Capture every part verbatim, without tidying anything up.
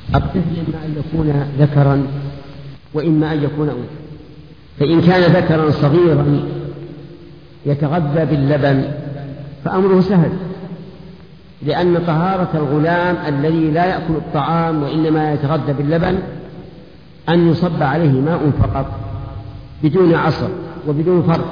الطفل إما أن يكون ذكرا وإما أن يكون أنثى، فإن كان ذكرا صغيرا يتغذى باللبن فأمره سهل، لأن طهارة الغلام الذي لا يأكل الطعام وإنما يتغذى باللبن أن يصب عليه ماء فقط بدون عصر وبدون فرق.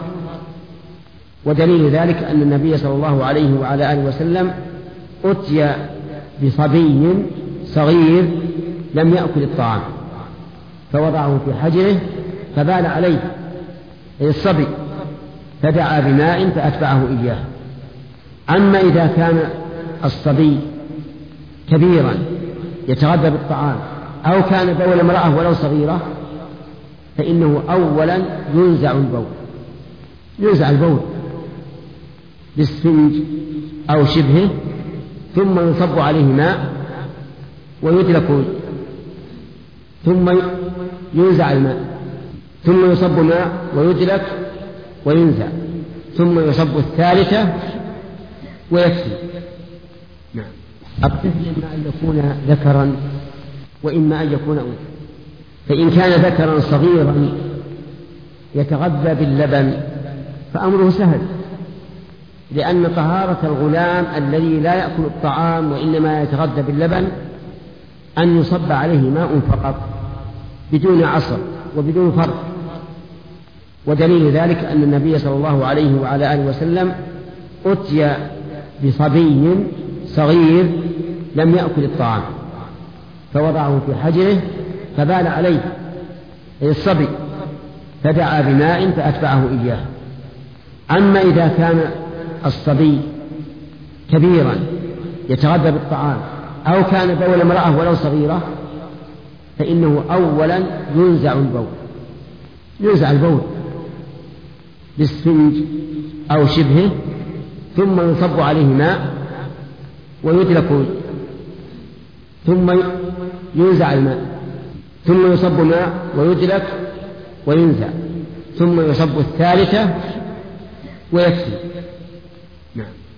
ودليل ذلك أن النبي صلى الله عليه وعلى آله وسلم أتي بصبي صغير لم يأكل الطعام فوضعه في حجره فبال عليه أي الصبي، فدعا بماء فأتبعه إياه. أما إذا كان الصبي كبيرا يتغذى بالطعام أو كان بول امرأة ولو صغيرة فإنه أولا ينزع البول ينزع البول بالسنج أو شبهه، ثم يصب عليه ماء ويدلك، ثم ينزع الماء، ثم يصب ماء ويدلك وينزع، ثم يصب الثالثة ويكفي. نعم. الطفل إما أن يكون ذكرا وإما أن يكون أنثى، فإن كان ذكرا صغيرا يتغذى باللبن فأمره سهل، لأن طهارة الغلام الذي لا يأكل الطعام وإنما يتغذى باللبن أن يصب عليه ماء فقط بدون عصر وبدون فرق. ودليل ذلك أن النبي صلى الله عليه وعلى آله وسلم أتي بصبي صغير لم يأكل الطعام فوضعه في حجره فبال عليه أي الصبي، فدعا بماء فأتبعه إياه. أما إذا كان الصبي كبيرا يتغذى بالطعام أو كان بول امرأة ولو صغيرة فإنه أولا ينزع البول ينزع البول بالسنج أو شبهه، ثم يصب عليه ماء ويدلك، ثم ينزع الماء، ثم يصب ماء ويدلك وينزع، ثم يصب الثالثة ويكفي. نعم.